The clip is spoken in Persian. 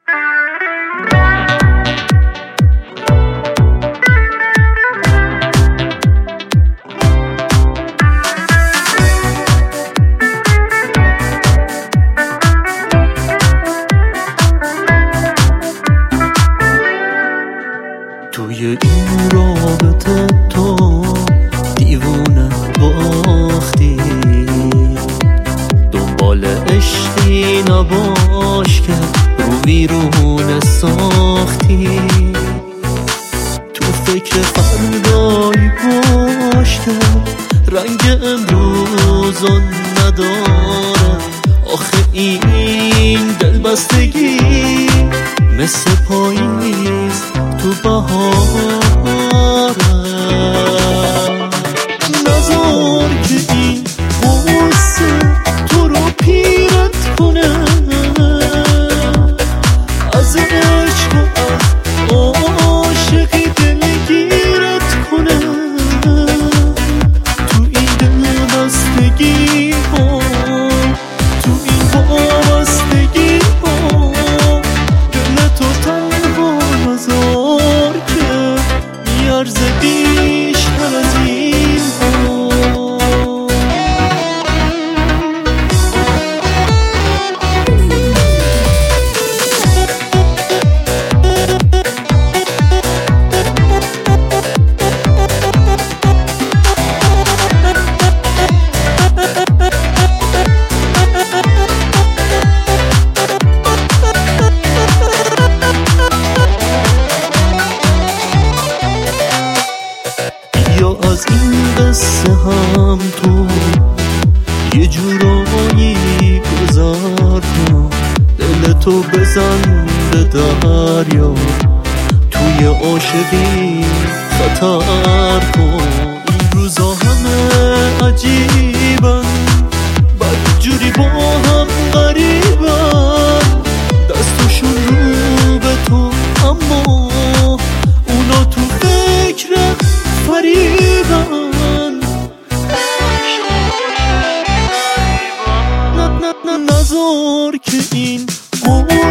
توی این رابطه تو دیوونه باختی، دنبال عشقی نباش که رو ویرونه ساختی. تو فکر فردایی پشته رنگ امروزو نداره. آخه این دلبستگی مثل پاییز تو بهاره. نذار که این غصه تو رو پیرت کنه، از عشق و از عاشقی دلگیرت کنه. تو این دلبستگی ها، تو این وابستگی ها، دلتو تنها نذار که میارزه بیشتر از این ها. یا از این قصه هم تو یه جورایی گذر کن، دلتو بزن به دریا، توی عاشقی خطر کن. این روزا همه عجیبن، بدجوری با هم غریبن، دستشون رو به تو اما اونا تو فکر فریبن. نذار که این